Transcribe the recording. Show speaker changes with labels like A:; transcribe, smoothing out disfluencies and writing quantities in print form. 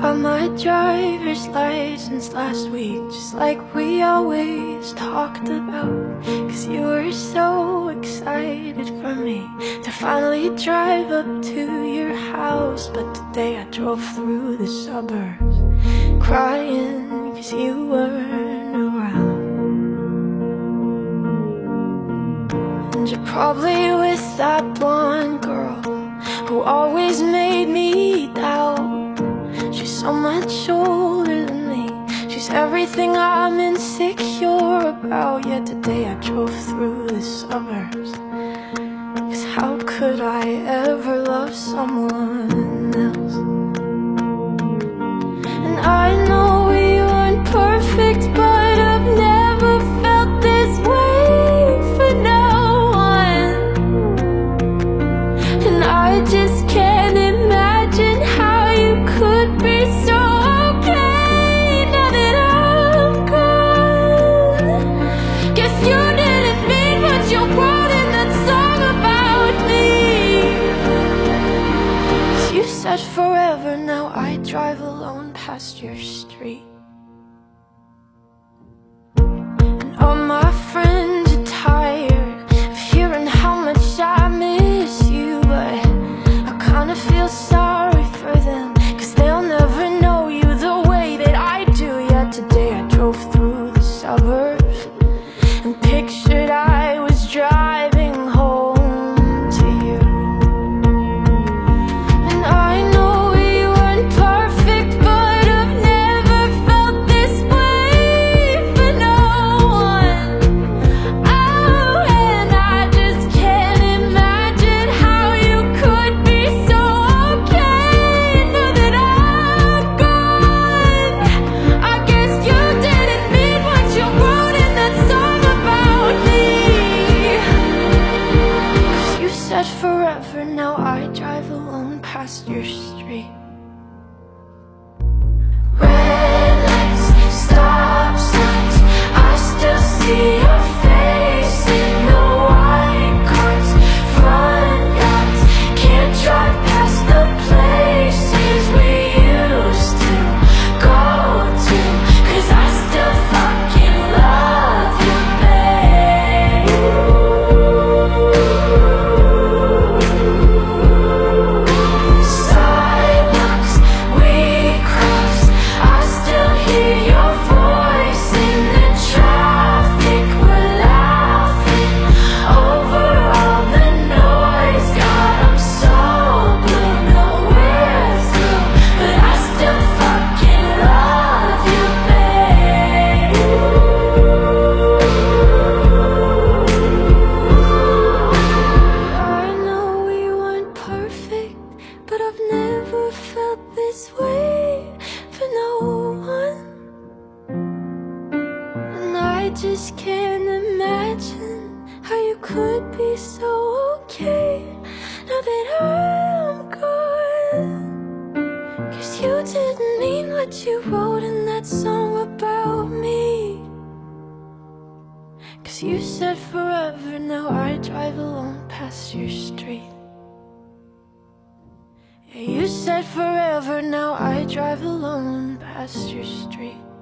A: Got my driver's license last week, just like we always talked about. Cause you were so excited for me to finally drive up to your house. But today I drove through the suburbs crying cause you weren't around. And you're probably with that blonde girl who always made me doubt. She's so much older than me, she's everything I'm insecure about. Yet today I drove through the suburbs, cause how could I ever love someone else? And I know we weren't perfect, but I've never felt this way for no one. And I just can't imagine how you could be so okay now that I'm gone. Guess you didn't mean what you wrote in that song about me. 'Cause you said forever, now I drive alone past your street. And all my friends are tired of hearing how much I miss you, but I kinda feel sorry for them, cause they'll never know you the way that I do. Yet today I drove through the suburbs and pictured I was driving home to you. And I know we weren't perfect, but I've never felt this way for no one. Oh, and I just can't imagine how you could be so okay now that I'm gone. I guess you didn't mean what you wrote in that song about me. 'Cause you said forever, now I drive alone past your street. Red lights, stop signs, I still see your face in the white cars, front yards. Can't drive past the places we used to go to, cause I still fucking love you, babe. Sidewalks we crossed, I still hear your voice in the traffic. We're laughing over all the noise. God, I'm so blue, no we're through, but I still fucking love you, babe. I know we weren't perfect, but I've never felt this way for no one. And I just can't imagine how you could be so okay now that I'm gone. Cause you didn't mean what you wrote in that song about me. Cause you said forever, now I drive alone past your street. Yeah, you said forever, now I drive alone past your street.